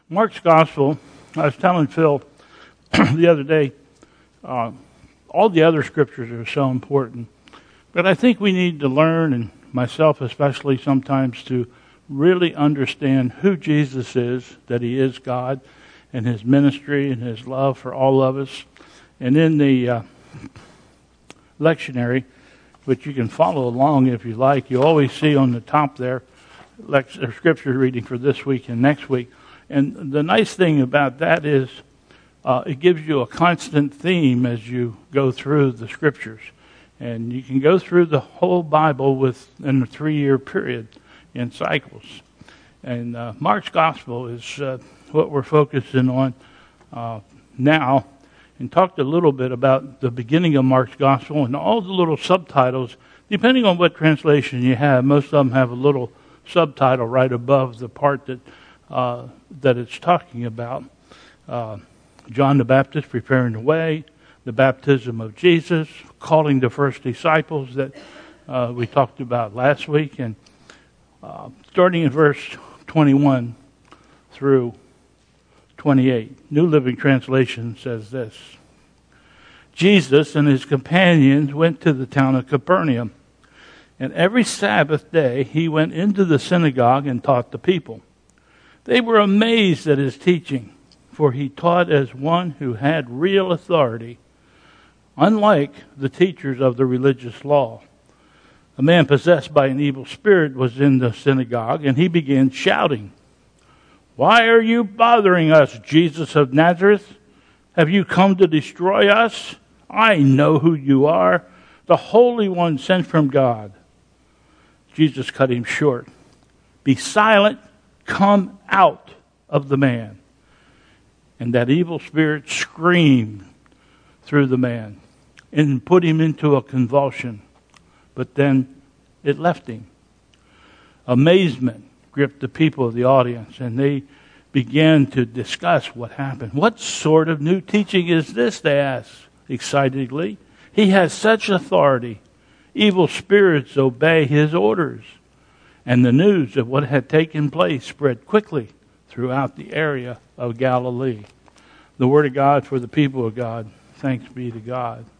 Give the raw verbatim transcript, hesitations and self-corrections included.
Mark's Gospel, I was telling Phil the other day, uh, all the other scriptures are so important. But I think we need to learn, and myself especially sometimes, to really understand who Jesus is, that he is God, and his ministry and his love for all of us. And in the uh, lectionary, which you can follow along if you like, you always see on the top there lect- scripture reading for this week and next week. And the nice thing about that is uh, it gives you a constant theme as you go through the scriptures. And you can go through the whole Bible within a three-year period in cycles. And uh, Mark's Gospel is uh, what we're focusing on uh, now. And talked a little bit about the beginning of Mark's Gospel and all the little subtitles. Depending on what translation you have, most of them have a little subtitle right above the part that uh, that it's talking about. Uh, John the Baptist preparing the way, the baptism of Jesus, calling the first disciples that uh, we talked about last week. And uh, starting in verse twenty-one through twenty-eight. New Living Translation says this. Jesus and his companions went to the town of Capernaum, and every Sabbath day he went into the synagogue and taught the people. They were amazed at his teaching, for he taught as one who had real authority, unlike the teachers of the religious law. A man possessed by an evil spirit was in the synagogue, and he began shouting, "Why are you bothering us, Jesus of Nazareth? Have you come to destroy us? I know who you are, the Holy One sent from God." Jesus cut him short. "Be silent, come out of the man." And that evil spirit screamed through the man and put him into a convulsion. But then it left him. Amazement gripped the people of the audience, and they began to discuss what happened. "What sort of new teaching is this?" they asked excitedly. "He has such authority. Evil spirits obey his orders." And the news of what had taken place spread quickly throughout the area of Galilee. The word of God for the people of God. Thanks be to God.